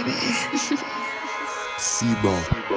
سیبا.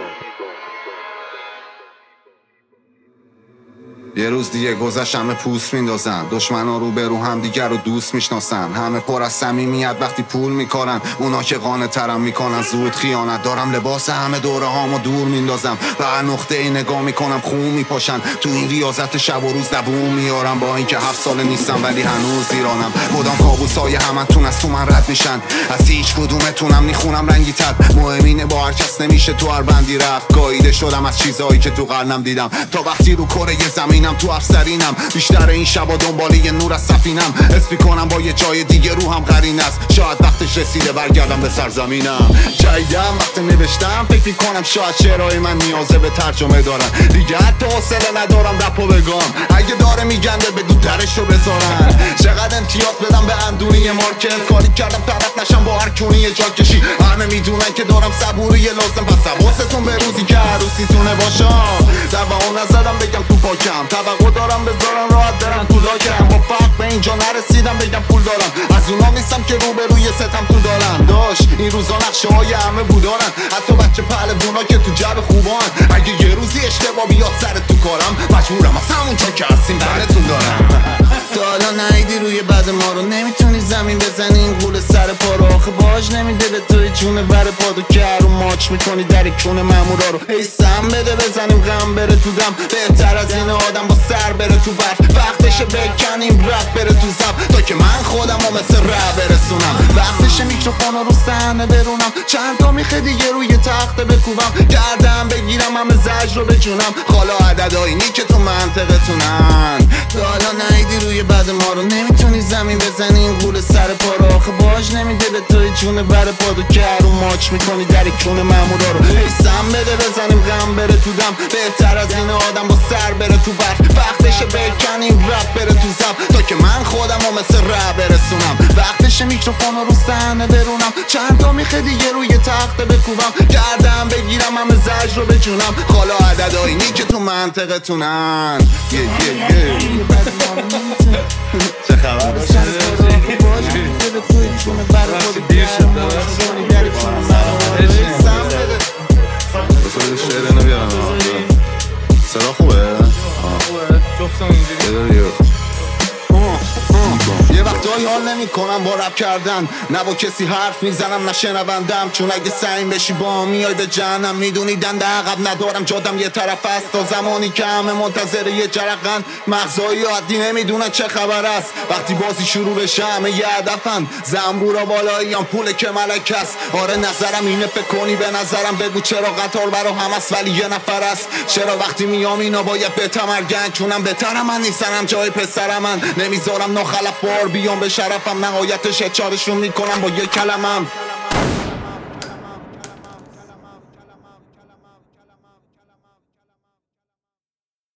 یه روز دیگه گذشت، همه پوست میندازن، دشمنا رو به رو هم دیگر رو دوست میشناسن، همه پر از صمیمیت وقتی پول میکنن، اونا که قانع ترم میکنن زود خیانت. دارم لباس همه دوره هامو دور میندازم، فقط نقطه ای نگاه میکنم خون میپاشن، تو این ریاضت شب و روز دووم میارم، با اینکه 7 سال نیستم ولی هنوز ایرانم. کدام کابوسای همتون از تو من رد میشن، از هیچ کدومتونم نیخونم رنگی تر، مهم اینه با هر کس نمیشه تو هر بندی رفت. گاییده شدم از چیزایی که تو قرنم دیدم، تا وقتی رو کره زمین تو افسرینم، بیشتر این شبا دنبال یه نور از سفینم، حس میکنم با یه جای دیگه روحم قرین است، شاید وقتش رسیده برگردم به سرزمینم. جایدم وقت نوشتم فکر میکنم شاید شعرهای من نیازه به ترجمه دارن، دیگه حتی حوصله ندارم رپو بگم، اگه داره میگنده بگو درشو بذارن. چقدر امتیاز بدم به اندونی مارکت، کاری کردم طرف نشم با هر کونی یه جا کشی، همه میدونن که دارم صبوری لازم، پس حواستون به روزی که عروسیتونه باشم، دوام نزدم بگم تو پاکم، توقع دارم بذارم راحت برم تو لاکم، با فرق به اینجا نرسیدم بگم پول دارم، از اونا نیستم که روبروی ستم تو دارم. داشت این روزا نقشه های همه بودارن، حتی بچه پهلوونا که تو جب خوبان، اگه یه روزی اشتباه بیاد سر تو کارم، مجبورم از همون جا که هستیم براتون دارم. تا حالا نهیدی روی بد ما رو، نمیتونی زمین بزنی این قول سر پا رو، آخه باج نمیده به توی جونه بر پادو که رو ماچ میکنی در کون مامورا رو. ای سم بده بزنیم غم بره تو دم، بهتر از این آدم با سر بره تو برف، وقتشه بکنیم رپ بره تو زب، تا که من خودم رو مثل رپ برسونم، وقتشه میکروفون رو صحنه برونم، چند تا میخه دیگه روی تخته بکوبم، گردم بگیرم همه زجر رو بجونم، حالا عددهایی که تو منطقتونن. تا حالا نهیدی روی بد ما رو، نمیتونی زمین بزنی این قول سر پا رو، آخه باج نمیده به توی جونه بر پادو که رو ماچ میکنی در کون مامورا رو. ای سم بده بزنیم غم بره تو دم، بهتر از این آدم با سر بره تو برف، وقتشه بکنیم رپ بره تو زب، تا که من خودم رو مثل رپ برسونم، وقتشه میکروفون رو صحنه برونم، چند تا میخه دیگه روی تخته بکوبم، گردم بگیرم همه زجر رو بجونم، حالا عددهایی که تو منطقتونن. چه خبر؟ شعر اینو بیارم، صدا خوبه؟ یه وقتایی حال نمی کنم با رپ کردن، نه با کسی حرف میزنم نه شنوندم، چون اگه سعیم بشی با میای به جهنم، میدونی دنده عقب ندارم جادم یه طرف است، تا زمانی که همه منتظر یه جرقن، مغزایی عادی نمیدونن چه خبر است، وقتی بازی شروع بشه همه یه هدفن، زنبورا بالایی هم پول که ملک است. آره نظرم اینه فکر کنی به نظرم، بگو چرا قطار برا هم است ولی یه نفر است، چرا وقتی میام اینا باید بتمرگن، چونم بهترم من نیستنم جای پسرم، من نمیذارم ناخلف بار بیام به شرفم، نهایتش اچارشون میکنم با یه کلمم.